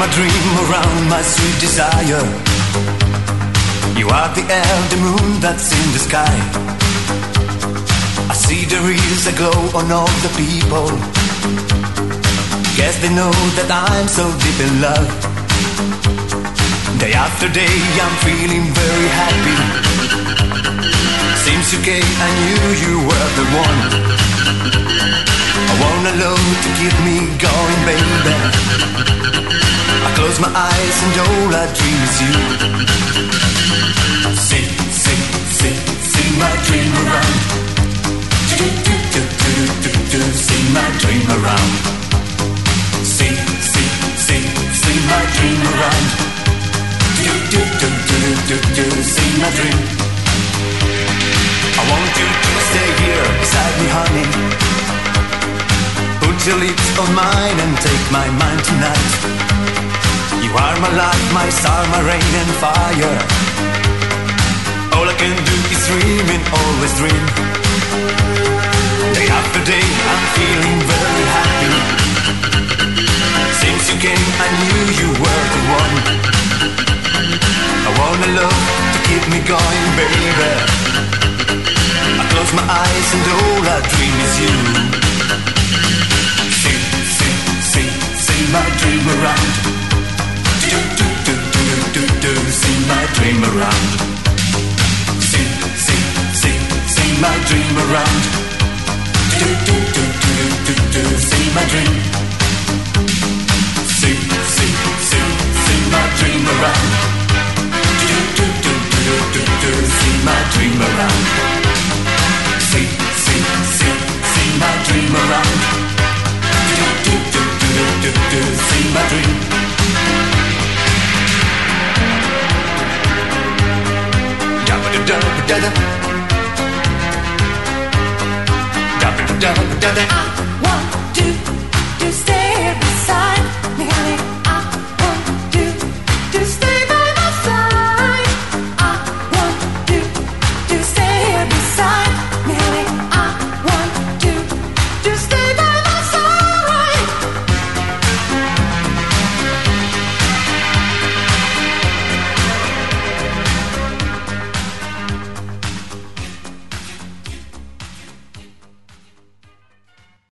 my dream around my sweet desire. You are the air, the moon that's in the sky. I see there is a glow on all the people. Guess they know that I'm so deep in love. Day after day I'm feeling very happy. Since you came I knew you were the one. I want a love to keep me going, baby. I close my eyes and all I dream is you. Sing, sing, sing, sing my dream around. Do, do, do, do, do, do, sing my dream around. Sing, sing, sing, sing my dream around. Do, do, do, do, do, do, sing my dream. I want you to stay here beside me, honey. Put your lips on mine and take my mind tonight. You are my light, my star, my rain and fire. All I can do is dream and always dream. Day after day I'm feeling very happy. Since you came I knew you were the one. I want a love to keep me going, baby. I close my eyes and all I dream is you. Sing, sing, sing, sing my dream around. Do, do, do, do, do, do, sing my dream around. Sing, sing, sing, sing my dream around. Do, do, do, do, do, do, sing my dream. Sing, sing, sing, sing my dream around. Do, do, do, do, do, do, sing my dream around. Sing, sing, sing, sing my dream around. Do, do, do, do, do, do, sing my dream. Da-ba-da-da-ba-da-da. Da-ba-da-da-ba-da-da.